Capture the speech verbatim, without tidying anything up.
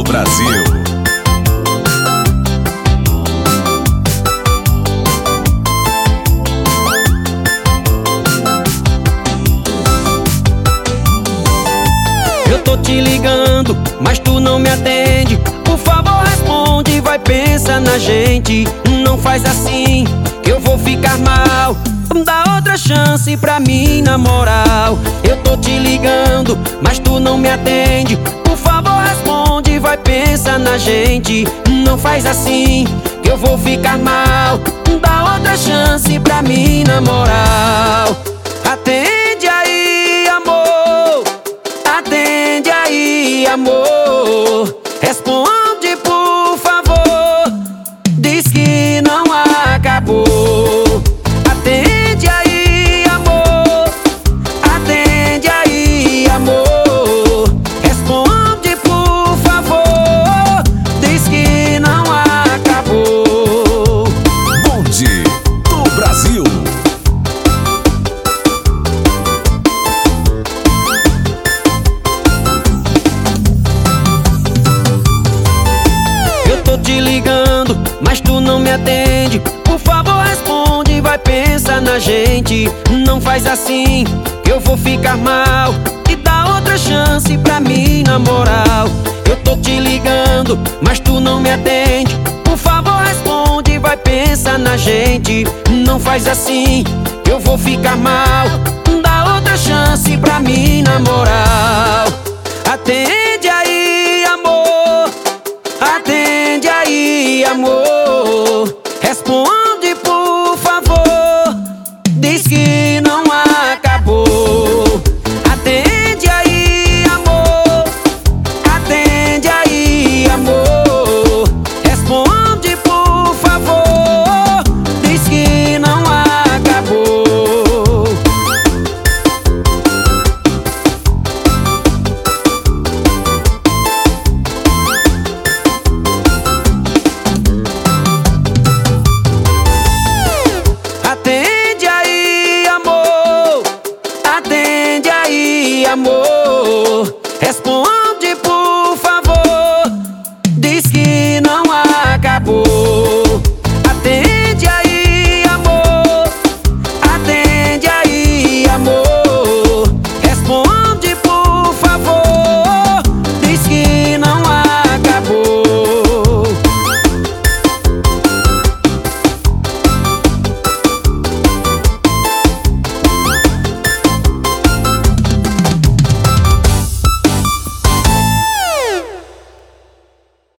Brasil. Eu tô te ligando, mas tu não me atende. Por favor, responde, vai, pensa na gente. Não faz assim, que eu vou ficar mal. Dá outra chance pra mim, na moral. Eu tô te ligando, mas tu não me atende. Por favor, responde, vai, pensa na gente. Não faz assim, que eu vou ficar mal. Dá outra chance pra mim, na moral. Atende aí, amor. Atende aí, amor. Responde, por favor. Diz que não acabou. Atende aí, amor. Atende aí, amor. Responde, por favor. Diz que não acabou. Bonde do Brasil. Eu tô te ligando, mas tu não me atende. Por favor, responde, vai, pensa na gente. Não faz assim, que eu vou ficar mal. E dá outra chance pra mim, na moral. Eu tô te ligando, mas tu não me atende. Por favor, responde, vai, pensa na gente. Não faz assim, que eu vou ficar mal. Dá outra chance pra mim, na moral. Atende aí, amor. Atende aí, amor. Responde, por favor. Diz que não acabou. Atende aí, amor. Atende aí, amor. Responde, por favor. Diz que não acabou. Atende aí, amor. Atende aí, amor. Responde.